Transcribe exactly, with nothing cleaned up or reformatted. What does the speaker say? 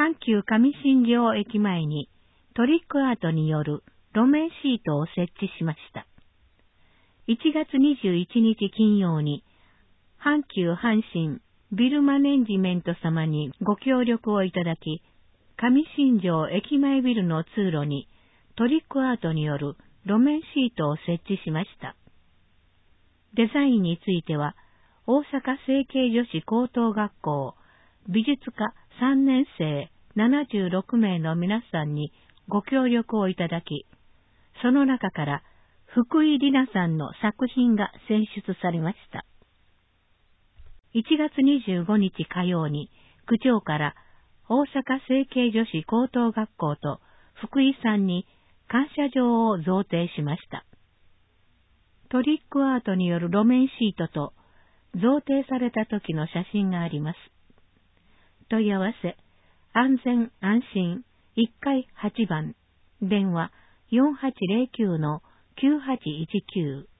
阪急上新庄駅前にトリックアートによる路面シートを設置しました。いちがつにじゅういちにち金曜に、阪急阪神ビルマネンジメント様にご協力をいただき、上新庄駅前ビルの通路にトリックアートによる路面シートを設置しました。デザインについては、大阪成蹊女子高等学校美術科さんねんせいななじゅうろくめいの皆さんにご協力をいただき、その中から福井里奈さんの作品が選出されました。いちがつにじゅうごにち火曜に区長から大阪成蹊女子高等学校と福井さんに感謝状を贈呈しました。トリックアートによる路面シートと贈呈された時の写真があります。問い合わせ、安全安心いっかいはちばん、電話 よんはちゼロきゅうのきゅうはちいちきゅう